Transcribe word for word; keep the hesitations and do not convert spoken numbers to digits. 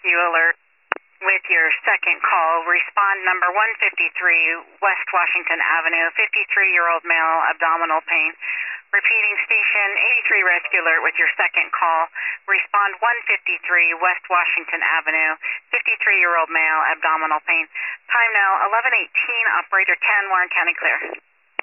Rescue Alert with your second call. Respond number one fifty-three West Washington Avenue, fifty-three-year-old male, abdominal pain. Repeating, station eighty-three Rescue Alert with your second call. Respond one fifty-three West Washington Avenue, fifty-three-year-old male, abdominal pain. Time now eleven eighteen, operator ten, Warren County clear.